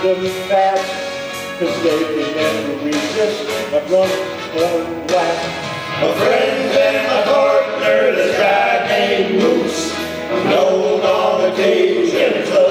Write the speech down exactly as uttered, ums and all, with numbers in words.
them fast, 'cause they can never resist a drunk horn blast. My friend and my partner, this guy named Moose, known on occasion